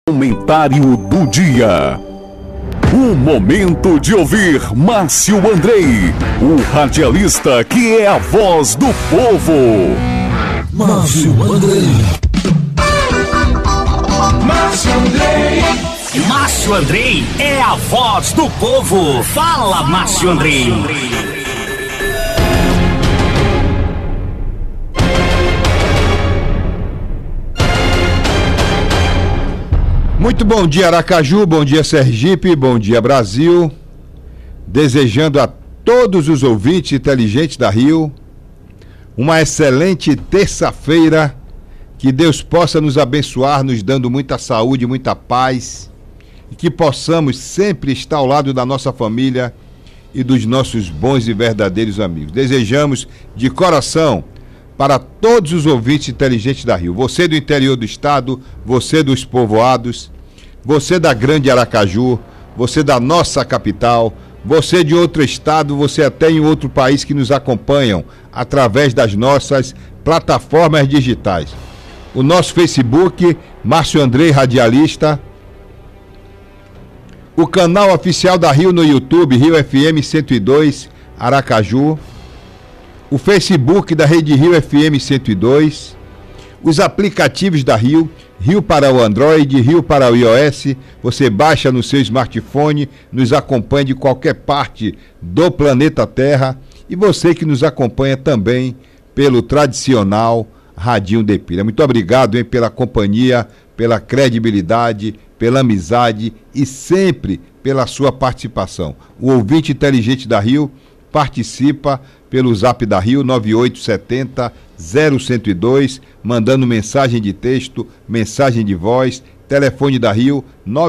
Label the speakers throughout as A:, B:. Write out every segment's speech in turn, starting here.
A: Comentário do dia. O momento de ouvir Márcio Andrei, o radialista que é a voz do povo.
B: Márcio Andrei.
C: Márcio Andrei.
D: Márcio Andrei é a voz do povo. Fala, Márcio Andrei.
B: Muito bom dia, Aracaju, bom dia, Sergipe, bom dia, Brasil. Desejando a todos os ouvintes inteligentes da Rio uma excelente terça-feira, que Deus possa nos abençoar, nos dando muita saúde, muita paz, e que possamos sempre estar ao lado da nossa família e dos nossos bons e verdadeiros amigos. Desejamos de coração para todos os ouvintes inteligentes da Rio, você do interior do estado, você dos povoados, você da grande Aracaju, você da nossa capital, você de outro estado, você até em outro país que nos acompanham através das nossas plataformas digitais. O nosso Facebook, Márcio Andrei Radialista, o canal oficial da Rio no YouTube, Rio FM 102 Aracaju, o Facebook da Rede Rio FM 102, os aplicativos da Rio, Rio para o Android, Rio para o iOS, você baixa no seu smartphone, nos acompanha de qualquer parte do planeta Terra, e você que nos acompanha também pelo tradicional Radinho de Pilha. Muito obrigado, pela companhia, pela credibilidade, pela amizade e sempre pela sua participação. O ouvinte inteligente da Rio participa pelo zap da Rio 9870-0102, mandando mensagem de texto, mensagem de voz, telefone da Rio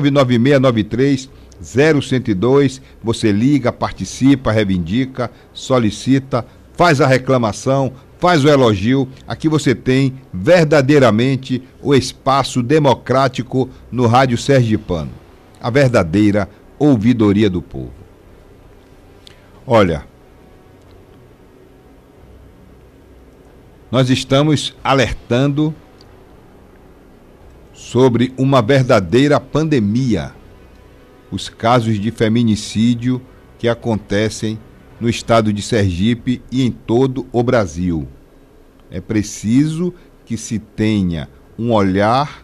B: 99693-0102, você liga, participa, reivindica, solicita, faz a reclamação, faz o elogio. Aqui você tem verdadeiramente o espaço democrático no Rádio Sergipano, a verdadeira ouvidoria do povo. Olha, nós estamos alertando sobre uma verdadeira pandemia, os casos de feminicídio que acontecem no estado de Sergipe e em todo o Brasil. É preciso que se tenha um olhar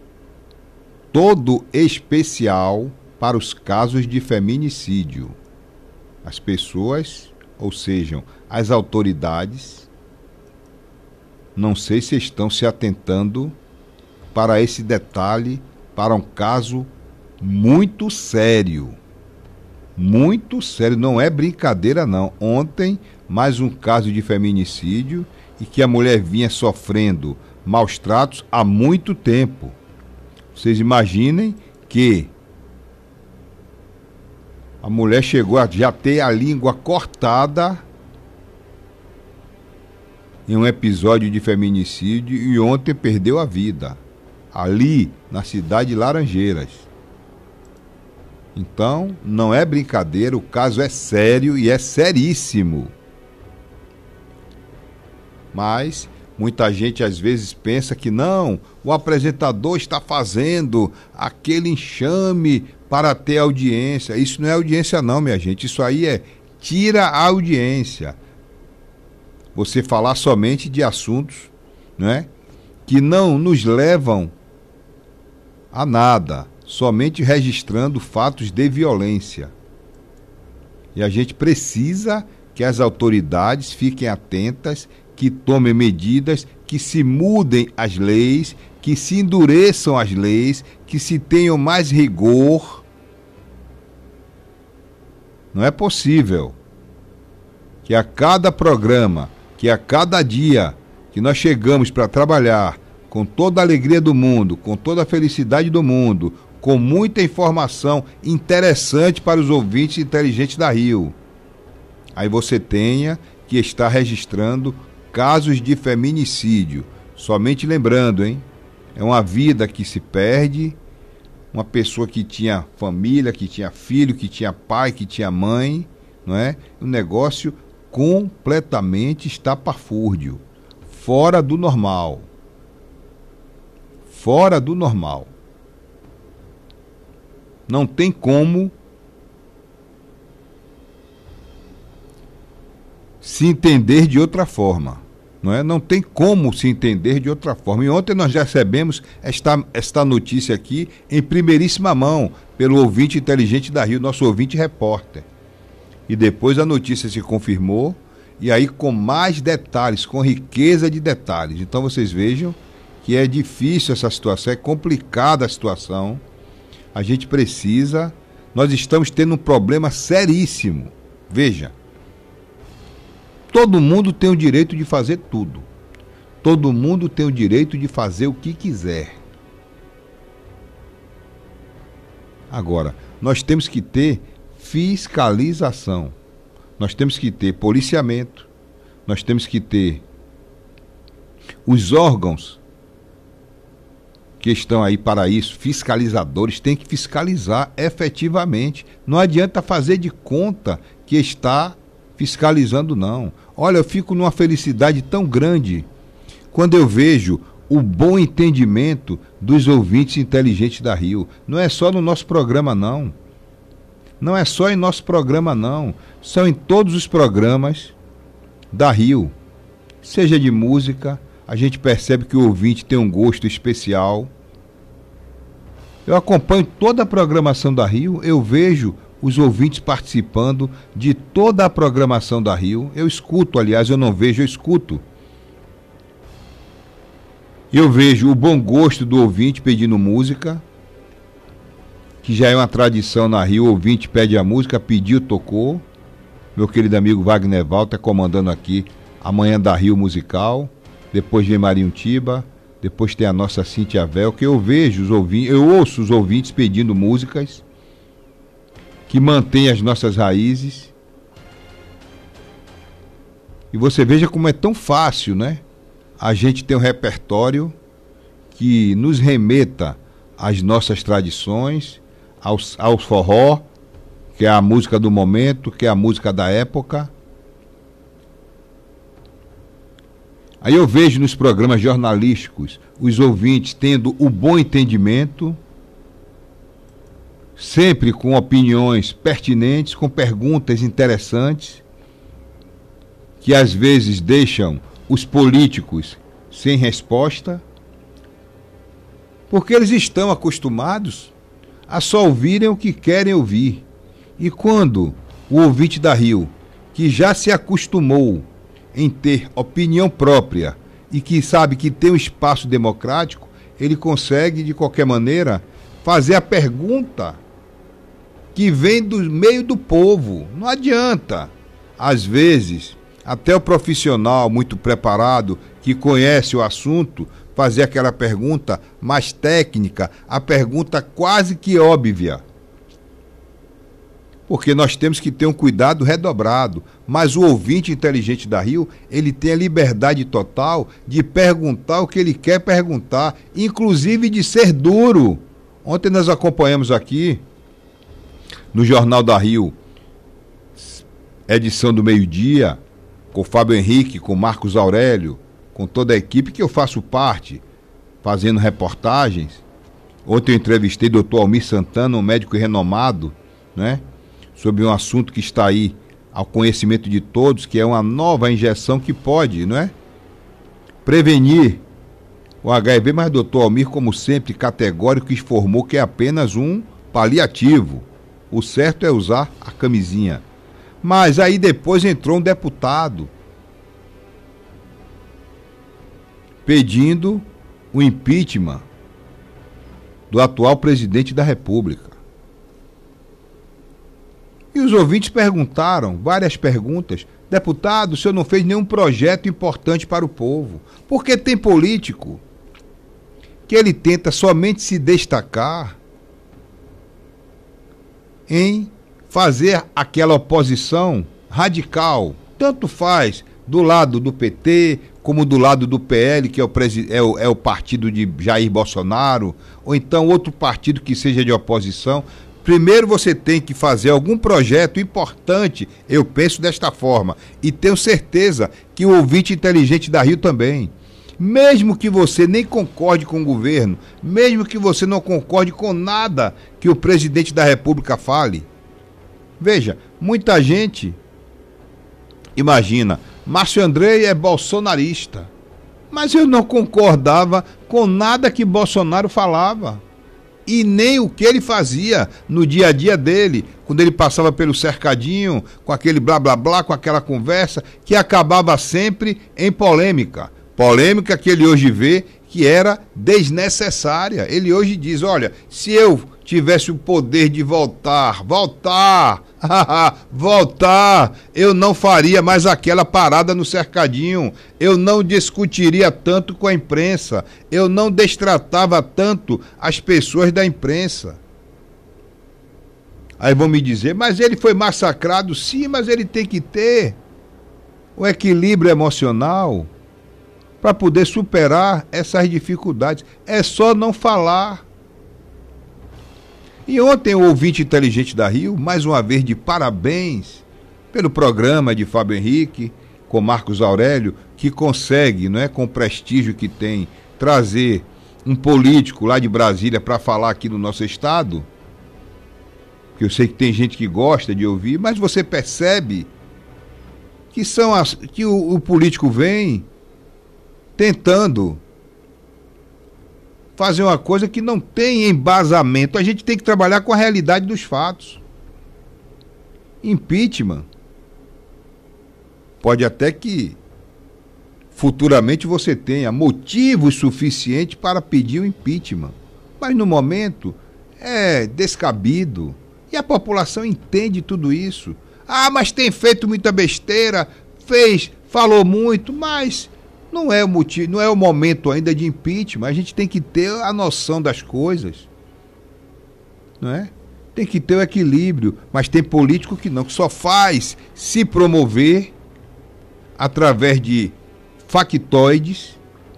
B: todo especial para os casos de feminicídio. As pessoas, ou seja, as autoridades, não sei se estão se atentando para esse detalhe, para um caso muito sério. Muito sério, não é brincadeira não. Ontem, mais um caso de feminicídio e que a mulher vinha sofrendo maus tratos há muito tempo. Vocês imaginem que a mulher chegou a já ter a língua cortada em um episódio de feminicídio e ontem perdeu a vida, ali na cidade de Laranjeiras. Então, não é brincadeira, o caso é sério e é seríssimo. Mas muita gente às vezes pensa que não, o apresentador está fazendo aquele enxame para ter audiência. Isso não é audiência não, minha gente, isso aí é tira a audiência. Você falar somente de assuntos, né, que não nos levam a nada, somente registrando fatos de violência. E a gente precisa que as autoridades fiquem atentas, que tomem medidas, que se mudem as leis, que se endureçam as leis, que se tenham mais rigor. Não é possível que a cada programa, que a cada dia que nós chegamos para trabalhar com toda a alegria do mundo, com toda a felicidade do mundo, com muita informação interessante para os ouvintes inteligentes da Rio, aí você tenha que estar registrando casos de feminicídio. Somente lembrando, é uma vida que se perde, uma pessoa que tinha família, que tinha filho, que tinha pai, que tinha mãe, não é? Um negócio completamente estapafúrdio, fora do normal. Fora do normal. Não tem como se entender de outra forma. Não é? Não tem como se entender de outra forma. E ontem nós já recebemos esta notícia aqui em primeiríssima mão, pelo ouvinte inteligente da Rio, nosso ouvinte repórter. E depois a notícia se confirmou, e aí com mais detalhes, com riqueza de detalhes. Então vocês vejam que é difícil essa situação, é complicada a situação. A gente precisa, nós estamos tendo um problema seríssimo. Veja, todo mundo tem o direito de fazer tudo. Todo mundo tem o direito de fazer o que quiser. Agora, nós temos que ter fiscalização. Nós temos que ter policiamento. Nós temos que ter os órgãos que estão aí para isso, fiscalizadores, têm que fiscalizar efetivamente. Não adianta fazer de conta que está fiscalizando, não. Olha, eu fico numa felicidade tão grande quando eu vejo o bom entendimento dos ouvintes inteligentes da Rio. Não é só no nosso programa, não. Não é só em nosso programa, não. São em todos os programas da Rio. Seja de música, a gente percebe que o ouvinte tem um gosto especial. Eu acompanho toda a programação da Rio, eu vejo os ouvintes participando de toda a programação da Rio. Eu escuto, aliás, eu não vejo, eu escuto. Eu vejo o bom gosto do ouvinte pedindo música, que já é uma tradição na Rio, o ouvinte pede a música, pediu, tocou. Meu querido amigo Wagner Walter comandando aqui a Manhã da Rio musical. Depois vem Marinho Tiba, depois tem a nossa Cíntia Vel, que eu vejo os ouvintes, eu ouço os ouvintes pedindo músicas que mantém as nossas raízes. E você veja como é tão fácil, né? A gente tem um repertório que nos remeta às nossas tradições, ao forró, que é a música do momento, que é a música da época. Aí eu vejo nos programas jornalísticos os ouvintes tendo o bom entendimento, sempre com opiniões pertinentes, com perguntas interessantes, que às vezes deixam os políticos sem resposta, porque eles estão acostumados a só ouvirem o que querem ouvir. E quando o ouvinte da Rio, que já se acostumou em ter opinião própria e que sabe que tem um espaço democrático, ele consegue, de qualquer maneira, fazer a pergunta que vem do meio do povo. Não adianta. Às vezes, até o profissional muito preparado, que conhece o assunto, fazer aquela pergunta mais técnica, a pergunta quase que óbvia. Porque nós temos que ter um cuidado redobrado. Mas o ouvinte inteligente da Rio, ele tem a liberdade total de perguntar o que ele quer perguntar, inclusive de ser duro. Ontem nós acompanhamos aqui, no Jornal da Rio, edição do meio-dia, com o Fábio Henrique, com o Marcos Aurélio, com toda a equipe que eu faço parte, fazendo reportagens. Ontem eu entrevistei o doutor Almir Santana, um médico renomado, né, sobre um assunto que está aí ao conhecimento de todos, que é uma nova injeção que pode, não é, prevenir o HIV, mas o doutor Almir, como sempre, categórico, informou que é apenas um paliativo. O certo é usar a camisinha. Mas aí depois entrou um deputado pedindo o impeachment do atual presidente da República. E os ouvintes perguntaram, várias perguntas: deputado, o senhor não fez nenhum projeto importante para o povo. Porque tem político que ele tenta somente se destacar em fazer aquela oposição radical, tanto faz do lado do PT, como do lado do PL, que é o partido de Jair Bolsonaro, ou então outro partido que seja de oposição. Primeiro você tem que fazer algum projeto importante, eu penso desta forma, e tenho certeza que o ouvinte inteligente da Rio também. mesmo que você nem concorde com o governo, mesmo que você não concorde com nada que o presidente da República fale. Veja, muita gente imagina, Márcio Andrei é bolsonarista, mas eu não concordava com nada que Bolsonaro falava. E nem o que ele fazia no dia a dia dele, quando ele passava pelo cercadinho, com aquele blá blá blá, com aquela conversa, que acabava sempre em polêmica. Polêmica que ele hoje vê que era desnecessária. Ele hoje diz, olha, se eu tivesse o poder de voltar, eu não faria mais aquela parada no cercadinho, eu não discutiria tanto com a imprensa, eu não destratava tanto as pessoas da imprensa. Aí vão me dizer, mas ele foi massacrado, sim, mas ele tem que ter o equilíbrio emocional para poder superar essas dificuldades. É só não falar. E ontem o ouvinte inteligente da Rio, mais uma vez de parabéns pelo programa de Fábio Henrique, com Marcos Aurélio, que consegue, não é, com o prestígio que tem, trazer um político lá de Brasília para falar aqui no nosso estado, que eu sei que tem gente que gosta de ouvir, mas você percebe que o político vem tentando fazer uma coisa que não tem embasamento. A gente tem que trabalhar com a realidade dos fatos. Impeachment. Pode até que futuramente você tenha motivos suficientes para pedir o impeachment. Mas no momento é descabido. E a população entende tudo isso. Ah, mas tem feito muita besteira, falou muito, mas não é o motivo, não é o momento ainda de impeachment. A gente tem que ter a noção das coisas, não é? Tem que ter o equilíbrio, mas tem político que não, que só faz se promover através de factoides.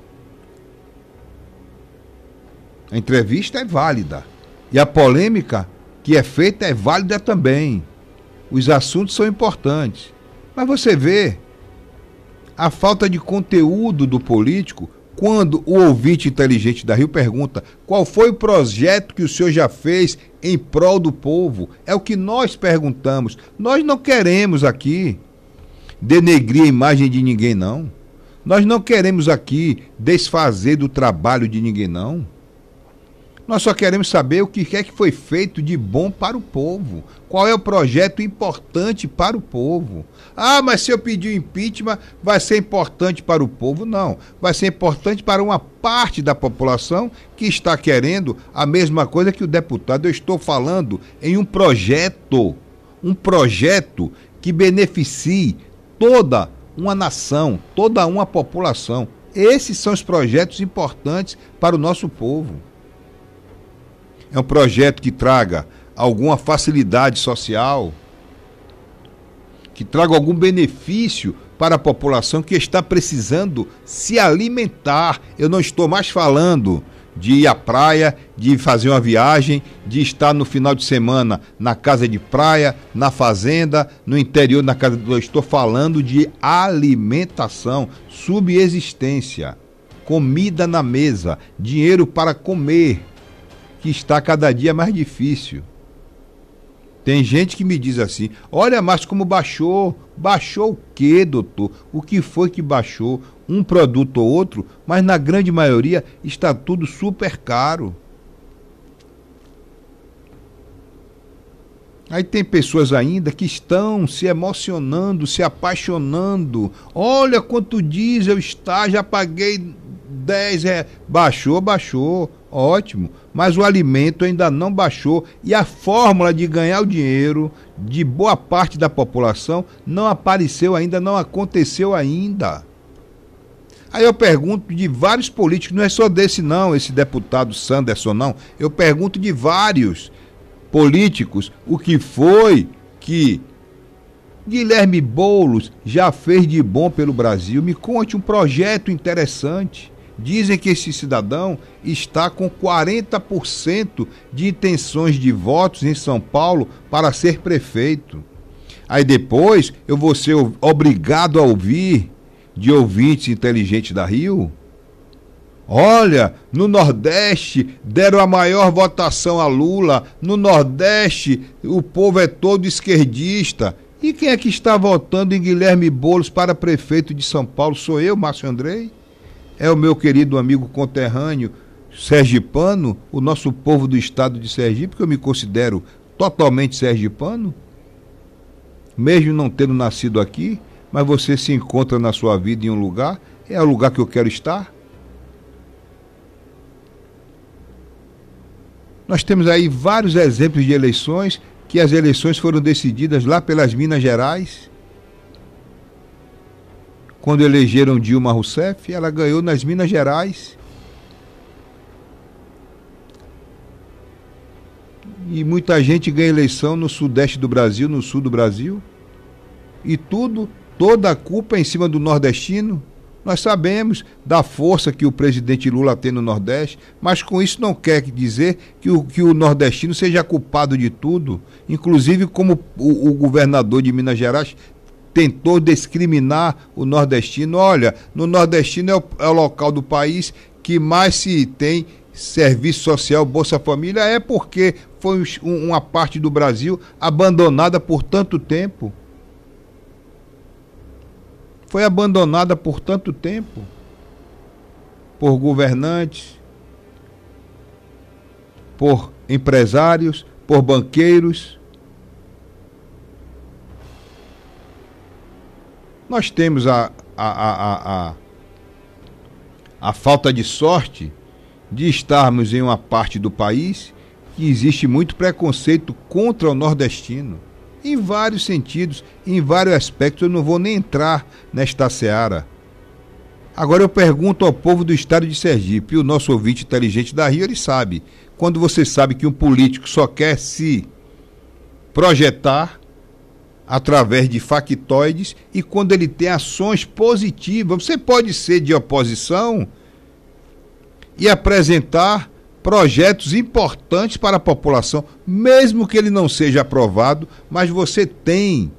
B: A entrevista é válida e a polêmica que é feita é válida também. Os assuntos são importantes, mas você vê a falta de conteúdo do político quando o ouvinte inteligente da Rio pergunta qual foi o projeto que o senhor já fez em prol do povo. É o que nós perguntamos. Nós não queremos aqui denegrir a imagem de ninguém, não. Nós não queremos aqui desfazer do trabalho de ninguém, não. Nós só queremos saber o que é que foi feito de bom para o povo. Qual é o projeto importante para o povo. Ah, mas se eu pedir o impeachment, vai ser importante para o povo? Não. Vai ser importante para uma parte da população que está querendo a mesma coisa que o deputado. Eu estou falando em um projeto que beneficie toda uma nação, toda uma população. Esses são os projetos importantes para o nosso povo. É um projeto que traga alguma facilidade social, que traga algum benefício para a população que está precisando se alimentar. Eu não estou mais falando de ir à praia, de fazer uma viagem, de estar no final de semana na casa de praia, na fazenda, no interior, na casa. Eu estou falando de alimentação, subsistência, comida na mesa, dinheiro para comer, que está cada dia mais difícil. Tem gente que me diz assim, olha, mas como baixou? Baixou o quê, doutor? O que foi que baixou? Um produto ou outro, mas na grande maioria está tudo super caro. Aí tem pessoas ainda que estão se emocionando, se apaixonando. Olha quanto diesel está, já paguei 10 reais. Baixou, ótimo. Mas o alimento ainda não baixou e a fórmula de ganhar o dinheiro de boa parte da população não apareceu ainda, não aconteceu ainda. Aí eu pergunto de vários políticos, não é só desse não, esse deputado Sanderson não, eu pergunto de vários políticos o que foi que Guilherme Boulos já fez de bom pelo Brasil. Me conte um projeto interessante. Dizem que esse cidadão está com 40% de intenções de votos em São Paulo para ser prefeito. Aí depois eu vou ser obrigado a ouvir de ouvintes inteligentes da Rio Olha, no Nordeste deram a maior votação a Lula, no Nordeste o povo é todo esquerdista. E quem é que está votando em Guilherme Boulos para prefeito de São Paulo? Sou eu, Márcio Andrei? É o meu querido amigo conterrâneo, sergipano, o nosso povo do estado de Sergipe, que eu me considero totalmente sergipano, mesmo não tendo nascido aqui, mas você se encontra na sua vida em um lugar, é o lugar que eu quero estar. Nós temos aí vários exemplos de eleições, que as eleições foram decididas lá pelas Minas Gerais. Quando elegeram Dilma Rousseff, ela ganhou nas Minas Gerais. E muita gente ganha eleição no sudeste do Brasil, no sul do Brasil. E toda a culpa é em cima do nordestino. Nós sabemos da força que o presidente Lula tem no Nordeste, mas com isso não quer dizer que o nordestino seja culpado de tudo. Inclusive, como o governador de Minas Gerais tentou discriminar o nordestino. Olha, no nordestino é o local do país que mais se tem serviço social, Bolsa Família, é porque foi uma parte do Brasil abandonada por tanto tempo. Foi abandonada por tanto tempo, por governantes, por empresários, por banqueiros. Nós temos a falta de sorte de estarmos em uma parte do país que existe muito preconceito contra o nordestino. Em vários sentidos, em vários aspectos, eu não vou nem entrar nesta seara. Agora eu pergunto ao povo do estado de Sergipe, o nosso ouvinte inteligente da Rio, ele sabe. Quando você sabe que um político só quer se projetar através de factoides e quando ele tem ações positivas, você pode ser de oposição e apresentar projetos importantes para a população, mesmo que ele não seja aprovado, mas você tem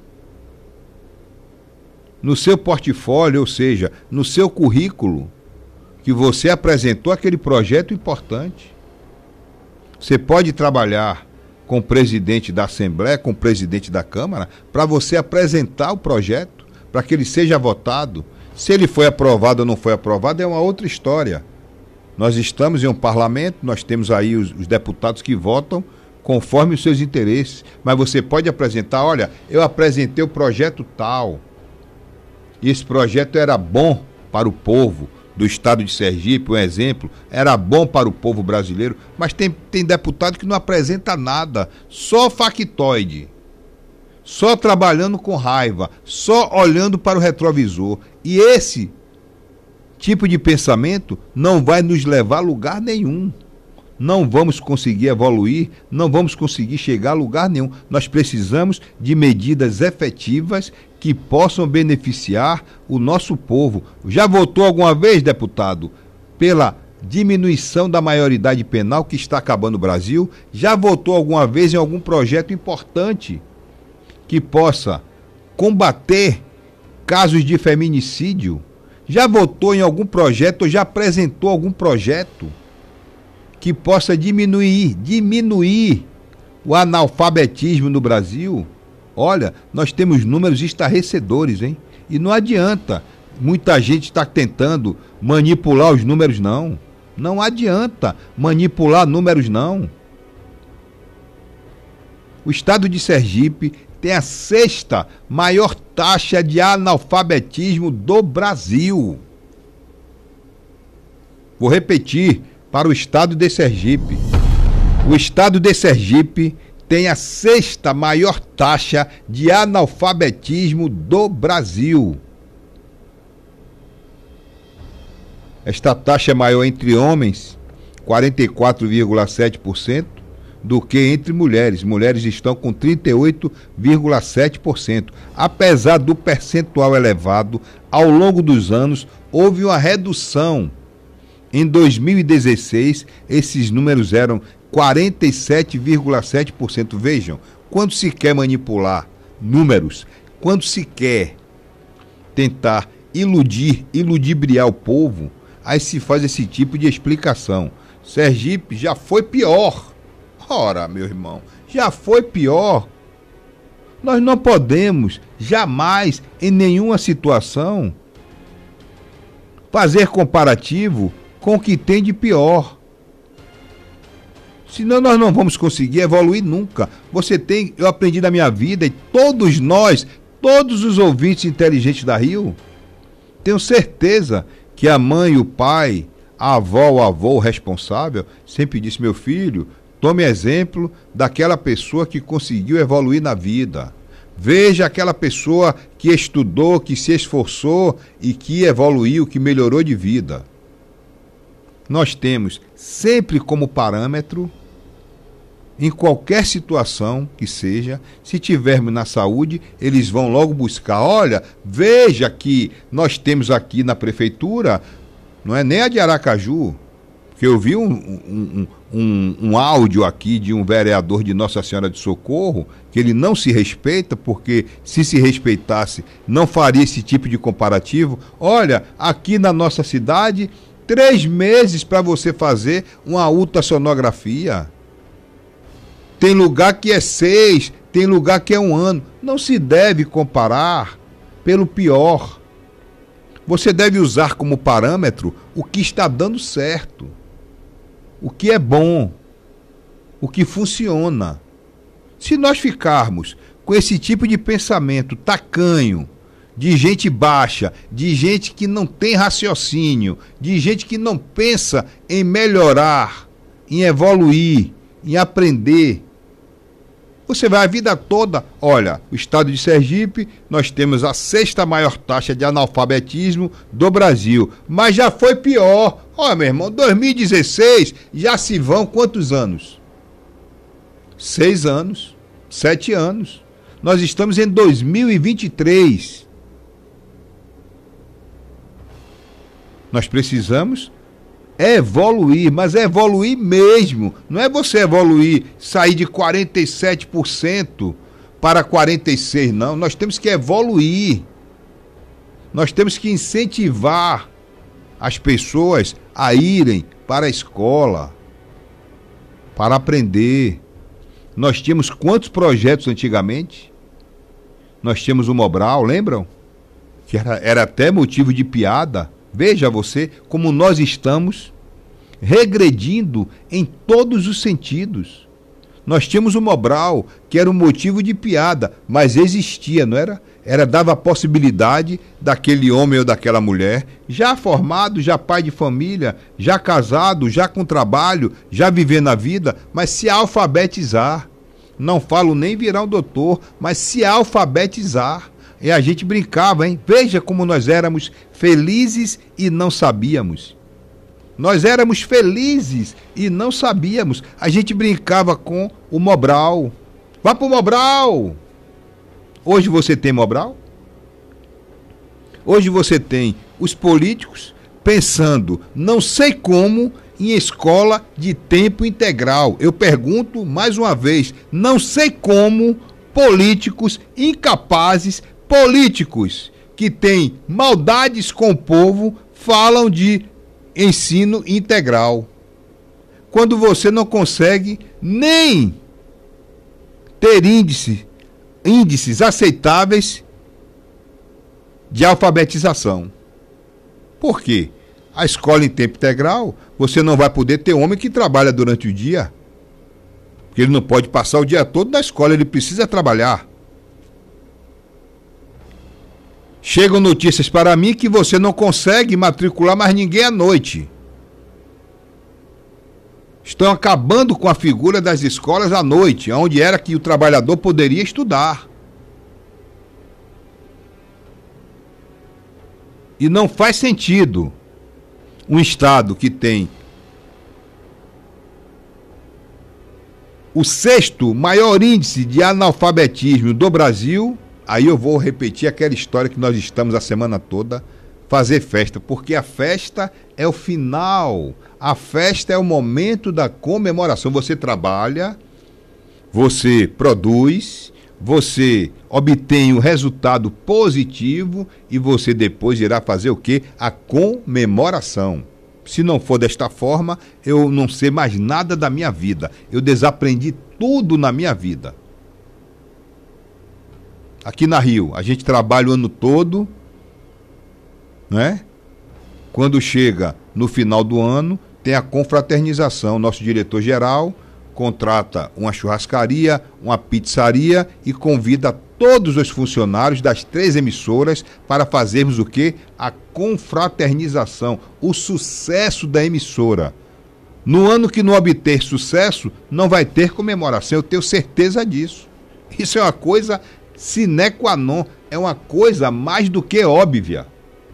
B: no seu portfólio, ou seja, no seu currículo, que você apresentou aquele projeto importante. Você pode trabalhar com o presidente da Assembleia, com o presidente da Câmara, para você apresentar o projeto, para que ele seja votado. Se ele foi aprovado ou não foi aprovado, é uma outra história. Nós estamos em um parlamento, nós temos aí os deputados que votam conforme os seus interesses, mas você pode apresentar, olha, eu apresentei o projeto tal, e esse projeto era bom para o povo do estado de Sergipe, um exemplo, era bom para o povo brasileiro, mas tem deputado que não apresenta nada, só factoide, só trabalhando com raiva, só olhando para o retrovisor, e esse tipo de pensamento não vai nos levar a lugar nenhum. Não vamos conseguir evoluir, não vamos conseguir chegar a lugar nenhum. Nós precisamos de medidas efetivas que possam beneficiar o nosso povo. Já votou alguma vez, deputado, pela diminuição da maioridade penal que está acabando o Brasil? Já votou alguma vez em algum projeto importante que possa combater casos de feminicídio? Já votou em algum projeto ou já apresentou algum projeto que possa diminuir o analfabetismo no Brasil? Olha, nós temos números estarrecedores, hein? E não adianta, muita gente está tentando manipular os números, não. Não adianta manipular números, não. O estado de Sergipe tem a 6ª maior taxa de analfabetismo do Brasil. Vou repetir para o estado de Sergipe. O estado de Sergipe tem a 6ª maior taxa de analfabetismo do Brasil. Esta taxa é maior entre homens, 44,7%, do que entre mulheres. Mulheres estão com 38,7%. Apesar do percentual elevado, ao longo dos anos, houve uma redução. Em 2016, esses números eram 47,7%. Vejam, quando se quer manipular números, quando se quer tentar iludibriar o povo, aí se faz esse tipo de explicação. Sergipe já foi pior. Ora, meu irmão, já foi pior. Nós não podemos, jamais, em nenhuma situação, fazer comparativo com o que tem de pior. Senão nós não vamos conseguir evoluir nunca. Eu aprendi na minha vida, e todos nós, todos os ouvintes inteligentes da Rio, tenho certeza que a mãe, o pai, a avó, o avô, o responsável, sempre disse: meu filho, tome exemplo daquela pessoa que conseguiu evoluir na vida. Veja aquela pessoa que estudou, que se esforçou e que evoluiu, que melhorou de vida. Nós temos sempre como parâmetro, em qualquer situação que seja, se tivermos na saúde, eles vão logo buscar. Olha, veja que nós temos aqui na prefeitura, não é nem a de Aracaju, que eu vi um áudio aqui de um vereador de Nossa Senhora de Socorro, que ele não se respeita, porque se respeitasse, não faria esse tipo de comparativo. Olha, aqui na nossa cidade, 3 meses para você fazer uma ultrassonografia. Tem lugar que é 6, tem lugar que é 1 ano. Não se deve comparar pelo pior. Você deve usar como parâmetro o que está dando certo, o que é bom, o que funciona. Se nós ficarmos com esse tipo de pensamento tacanho, de gente baixa, de gente que não tem raciocínio, de gente que não pensa em melhorar, em evoluir, em aprender, você vai a vida toda. Olha, o estado de Sergipe, nós temos a 6ª maior taxa de analfabetismo do Brasil, mas já foi pior. Olha, meu irmão, 2016 já se vão quantos anos? 6 anos, 7 anos. Nós estamos em 2023. Nós precisamos evoluir, mas evoluir mesmo. Não é você evoluir, sair de 47% para 46%, não. Nós temos que evoluir. Nós temos que incentivar as pessoas a irem para a escola, para aprender. Nós tínhamos quantos projetos antigamente? Nós tínhamos o Mobral, lembram? Que era até motivo de piada. Veja você como nós estamos regredindo em todos os sentidos. Nós tínhamos o Mobral, que era um motivo de piada, mas existia, não era? Dava a possibilidade daquele homem ou daquela mulher, já formado, já pai de família, já casado, já com trabalho, já vivendo a vida, mas se alfabetizar. Não falo nem virar um doutor, mas se alfabetizar. E a gente brincava, hein? Veja como nós éramos felizes e não sabíamos. Nós éramos felizes e não sabíamos. A gente brincava com o Mobral. Vá pro Mobral! Hoje você tem Mobral? Hoje você tem os políticos pensando, não sei como, em escola de tempo integral. Eu pergunto mais uma vez, não sei como políticos incapazes, políticos que têm maldades com o povo, falam de ensino integral. Quando você não consegue nem ter índices aceitáveis de alfabetização. Por quê? A escola em tempo integral, você não vai poder ter homem que trabalha durante o dia. Porque ele não pode passar o dia todo na escola, ele precisa trabalhar. Chegam notícias para mim que você não consegue matricular mais ninguém à noite. Estão acabando com a figura das escolas à noite, onde era que o trabalhador poderia estudar. E não faz sentido um estado que tem o 6º maior índice de analfabetismo do Brasil. Aí eu vou repetir aquela história que nós estamos a semana toda, fazer festa, porque a festa é o final, a festa é o momento da comemoração. Você trabalha, você produz, você obtém um resultado positivo e você depois irá fazer o quê? A comemoração. Se não for desta forma, eu não sei mais nada da minha vida. Eu desaprendi tudo na minha vida. Aqui na Rio, a gente trabalha o ano todo, né? Quando chega no final do ano, tem a confraternização. Nosso diretor-geral contrata uma churrascaria, uma pizzaria e convida todos os funcionários das 3 emissoras para fazermos o quê? A confraternização, o sucesso da emissora. No ano que não obter sucesso, não vai ter comemoração, eu tenho certeza disso. Isso é uma coisa sine qua non, é uma coisa mais do que óbvia.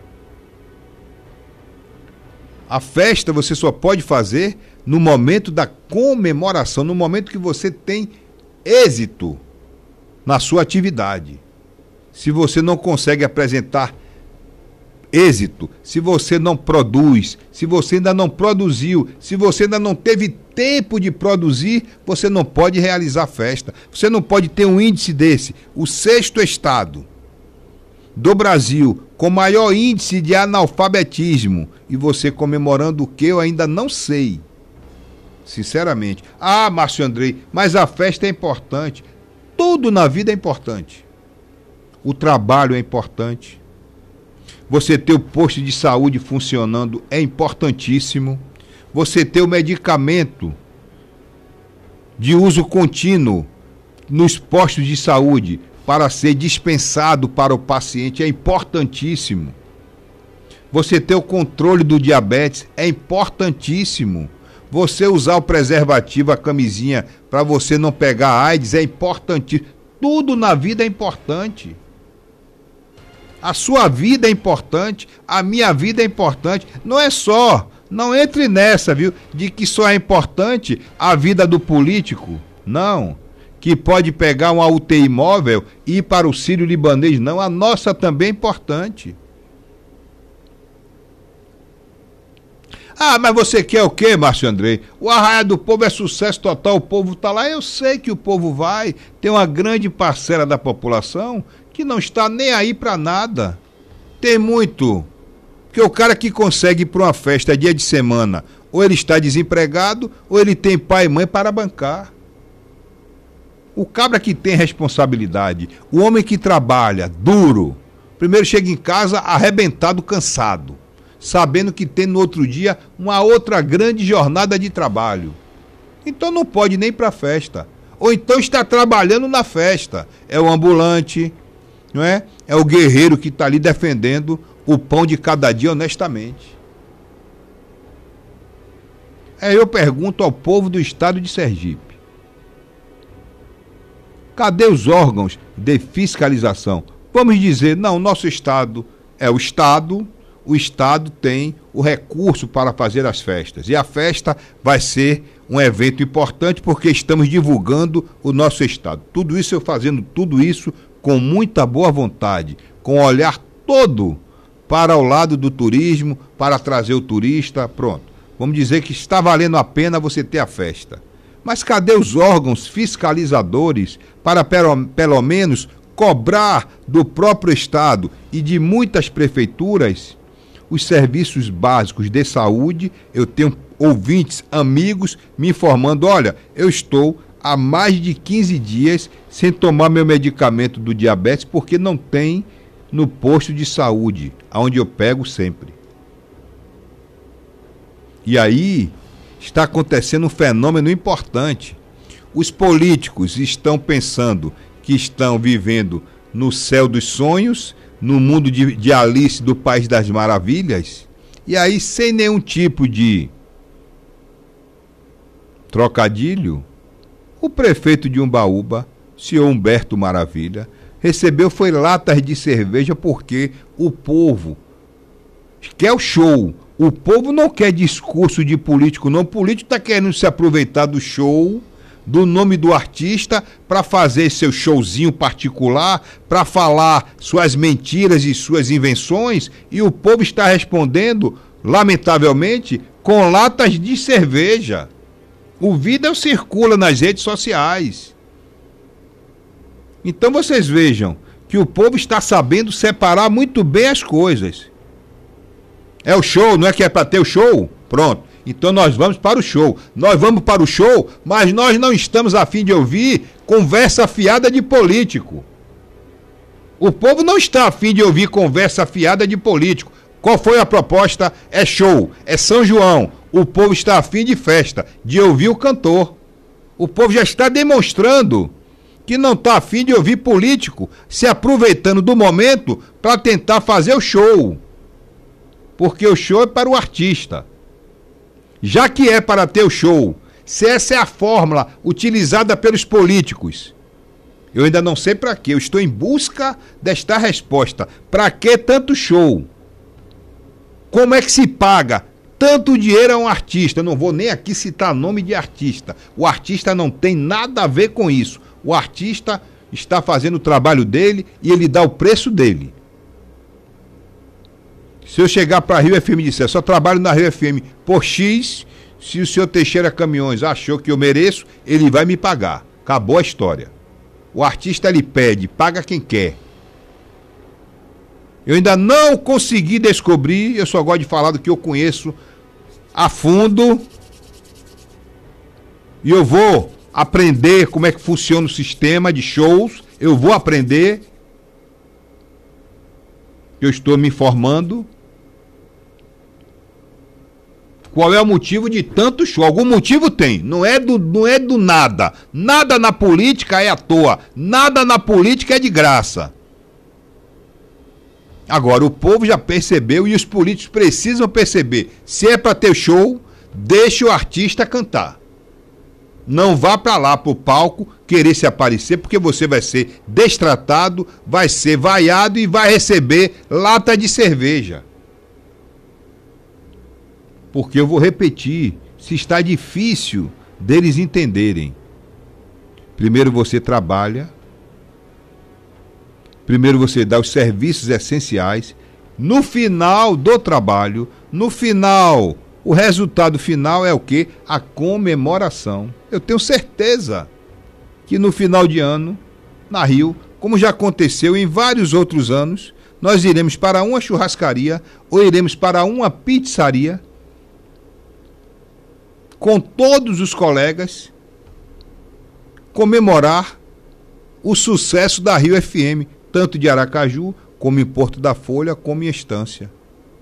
B: A festa você só pode fazer no momento da comemoração, no momento que você tem êxito na sua atividade. Se você não consegue apresentar êxito, se você não produz, se você ainda não produziu, se você ainda não teve tempo de produzir, você não pode realizar festa. Você não pode ter um índice desse, o 6º estado do Brasil com maior índice de analfabetismo, e você comemorando o que eu ainda não sei. Sinceramente. Ah, Márcio Andrei, mas a festa é importante. Tudo na vida é importante. O trabalho é importante. Você ter o posto de saúde funcionando é importantíssimo. Você ter o medicamento de uso contínuo nos postos de saúde para ser dispensado para o paciente é importantíssimo. Você ter o controle do diabetes é importantíssimo. Você usar o preservativo, a camisinha, para você não pegar AIDS é importantíssimo. Tudo na vida é importante. A sua vida é importante, a minha vida é importante. Não é só, não entre nessa, viu, de que só é importante a vida do político. Não. Que pode pegar uma UTI móvel e ir para o Sírio-Libanês. Não, a nossa também é importante. Ah, mas você quer o quê, Márcio Andrei? O Arraial do Povo é sucesso total, o povo está lá. Eu sei que o povo vai. Tem uma grande parcela da população que não está nem aí para nada. Tem muito. Porque o cara que consegue ir para uma festa dia de semana, ou ele está desempregado, ou ele tem pai e mãe para bancar. O cabra que tem responsabilidade, o homem que trabalha duro, primeiro chega em casa arrebentado, cansado, sabendo que tem no outro dia uma outra grande jornada de trabalho. Então não pode nem ir para a festa. Ou então está trabalhando na festa. É o ambulante, não é? É o guerreiro que está ali defendendo o pão de cada dia honestamente. Eu pergunto ao povo do estado de Sergipe. Cadê os órgãos de fiscalização? Vamos dizer, não, nosso estado é o estado tem o recurso para fazer as festas. E a festa vai ser um evento importante porque estamos divulgando o nosso estado. Tudo isso, eu fazendo tudo isso com muita boa vontade, com o olhar todo para o lado do turismo, para trazer o turista, pronto. Vamos dizer que está valendo a pena você ter a festa. Mas cadê os órgãos fiscalizadores para, pelo menos, cobrar do próprio Estado e de muitas prefeituras os serviços básicos de saúde? Eu tenho ouvintes, amigos, me informando, olha, eu estou há mais de 15 dias sem tomar meu medicamento do diabetes porque não tem no posto de saúde, onde eu pego sempre. E aí está acontecendo um fenômeno importante. Os políticos estão pensando que estão vivendo no céu dos sonhos, no mundo de Alice do País das Maravilhas, e aí sem nenhum tipo de trocadilho, o prefeito de Umbaúba, senhor Humberto Maravilha, recebeu foi latas de cerveja porque o povo quer o show. O povo não quer discurso de político, não. O político está querendo se aproveitar do show, do nome do artista, para fazer seu showzinho particular, para falar suas mentiras e suas invenções, e o povo está respondendo, lamentavelmente, com latas de cerveja. O vídeo circula nas redes sociais. Então vocês vejam que o povo está sabendo separar muito bem as coisas. É o show, não é que é para ter o show? Pronto. Então nós vamos para o show. Nós vamos para o show, mas nós não estamos a fim de ouvir conversa fiada de político. O povo não está a fim de ouvir conversa fiada de político. Qual foi a proposta? É show, é São João. O povo está a fim de festa, de ouvir o cantor. O povo já está demonstrando que não está a fim de ouvir político, se aproveitando do momento para tentar fazer o show. Porque o show é para o artista. Já que é para ter o show, se essa é a fórmula utilizada pelos políticos, eu ainda não sei para quê, eu estou em busca desta resposta. Para que tanto show? Como é que se paga tanto dinheiro a um artista? Eu não vou nem aqui citar nome de artista. O artista não tem nada a ver com isso. O artista está fazendo o trabalho dele e ele dá o preço dele. Se eu chegar para a Rio FM e disser, só trabalho na Rio FM por X, se o senhor Teixeira Caminhões achou que eu mereço, ele vai me pagar. Acabou a história. O artista lhe pede, paga quem quer. Eu ainda não consegui descobrir, eu só gosto de falar do que eu conheço a fundo. E eu vou aprender como é que funciona o sistema de shows. Eu vou aprender. Eu estou me informando. Qual é o motivo de tanto show? Algum motivo tem, não é do nada. Nada na política é à toa, nada na política é de graça. Agora, o povo já percebeu e os políticos precisam perceber. Se é para ter show, deixe o artista cantar. Não vá para lá, pro palco, querer se aparecer, porque você vai ser destratado, vai ser vaiado e vai receber lata de cerveja. Porque eu vou repetir, se está difícil deles entenderem. Primeiro você trabalha, primeiro você dá os serviços essenciais, no final do trabalho, no final, o resultado final é o quê? A comemoração. Eu tenho certeza que no final de ano, na Rio, como já aconteceu em vários outros anos, nós iremos para uma churrascaria ou iremos para uma pizzaria com todos os colegas, comemorar o sucesso da Rio FM, tanto de Aracaju, como em Porto da Folha, como em Estância.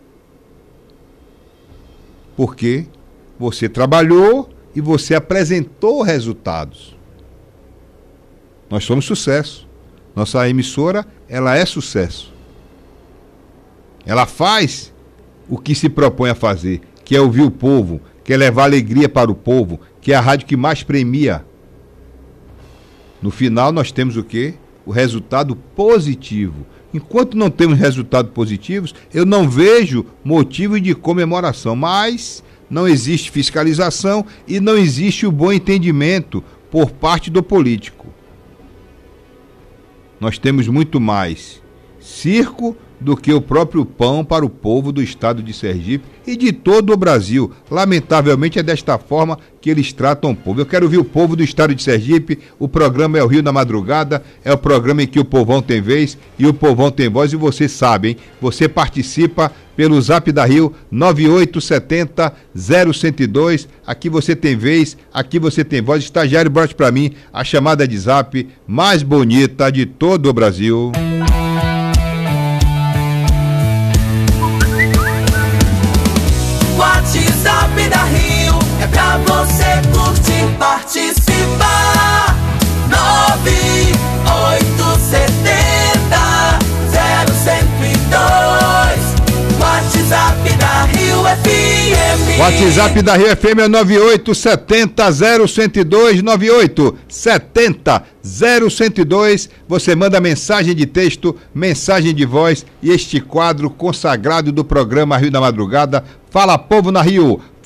B: Porque você trabalhou e você apresentou resultados. Nós somos sucesso. Nossa emissora, ela é sucesso. Ela faz o que se propõe a fazer, que é ouvir o povo, que é levar alegria para o povo, que é a rádio que mais premia. No final nós temos o quê? O resultado positivo. Enquanto não temos resultados positivos, eu não vejo motivo de comemoração, mas não existe fiscalização e não existe o bom entendimento por parte do político. Nós temos muito mais circo do que o próprio pão para o povo do estado de Sergipe e de todo o Brasil. Lamentavelmente é desta forma que eles tratam o povo. Eu quero ouvir o povo do estado de Sergipe. O programa é o Rio na Madrugada, é o programa em que o povão tem vez e o povão tem voz, e você sabe, hein? Você participa pelo Zap da Rio 9870-0102. Aqui você tem vez, aqui você tem voz. Estagiário, bote para mim a chamada de Zap mais bonita de todo o Brasil.
C: WhatsApp da Rio é pra você curtir, participar. 9870-0102. WhatsApp da Rio FM.
B: WhatsApp da Rio FM é 9870-0102. 9870-0102. Você manda mensagem de texto, mensagem de voz e este quadro consagrado do programa Rio da Madrugada. Fala Povo na Rio,